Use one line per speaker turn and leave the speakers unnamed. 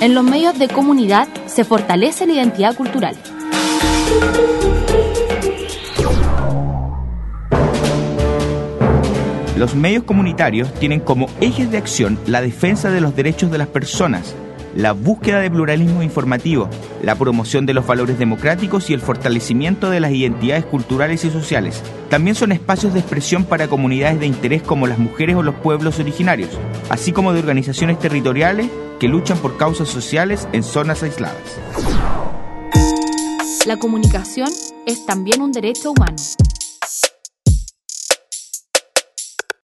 En los medios de comunidad se fortalece la identidad cultural.
Los medios comunitarios tienen como ejes de acción la defensa de los derechos de las personas, la búsqueda de pluralismo informativo, la promoción de los valores democráticos y el fortalecimiento de las identidades culturales y sociales. También son espacios de expresión para comunidades de interés como las mujeres o los pueblos originarios, así como de organizaciones territoriales que luchan por causas sociales en zonas aisladas.
La comunicación es también un derecho humano.